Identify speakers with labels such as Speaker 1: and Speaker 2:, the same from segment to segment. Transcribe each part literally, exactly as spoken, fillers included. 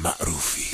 Speaker 1: معروفی.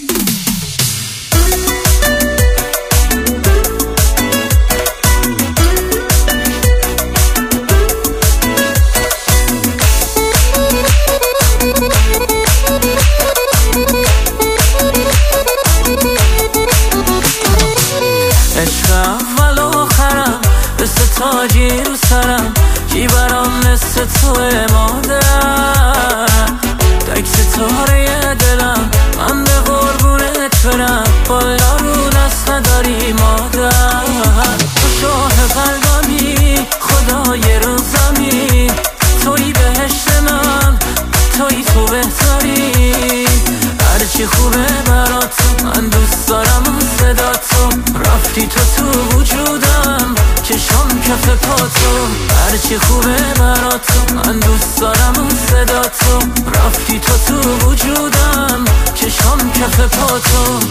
Speaker 2: عشق اول و آخرم مثل تاجی رو سرم، کی برام مثل توه مادر. تک ستاره دلم من به قربونت برم، بالا رو دست نداری مادر. تو شاه قلبمی خدای رو زمین، توی بهشت من، توی تو بهتری. هرچی خوبه برات من دوست دارم اون صدا تو، رفتی تو تو وجودم چشام کف پاتو. هرچی خوبه برات من دوست دارم اون صدا تو، رفتی تو تو وجودم چشام کف پاتو.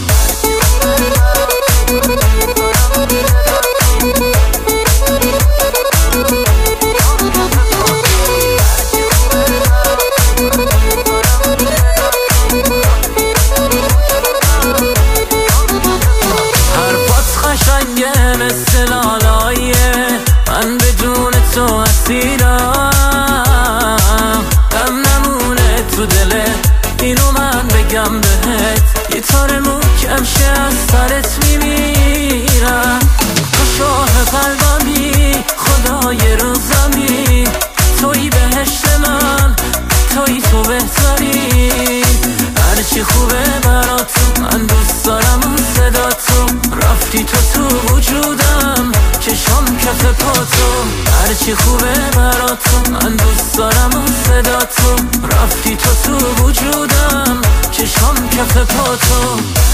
Speaker 2: مثل لالایه من بدون تو اسیرم، غم نمونه تو دلت اینو من بگم بهت، یه تار محکم شه از سرت میمیرم. تو شاه قلبمی خدای رو زمین، توی بهشت من، توی تو بهتری. هرچی خوبه برات من دوست دارم اون صدا تو، رفتی تو تو وجودم چشام کف پاتو. هرچی خوبه برات من دوست دارم اون صدا تو، رفتی تو تو وجودم چشام کف پاتو.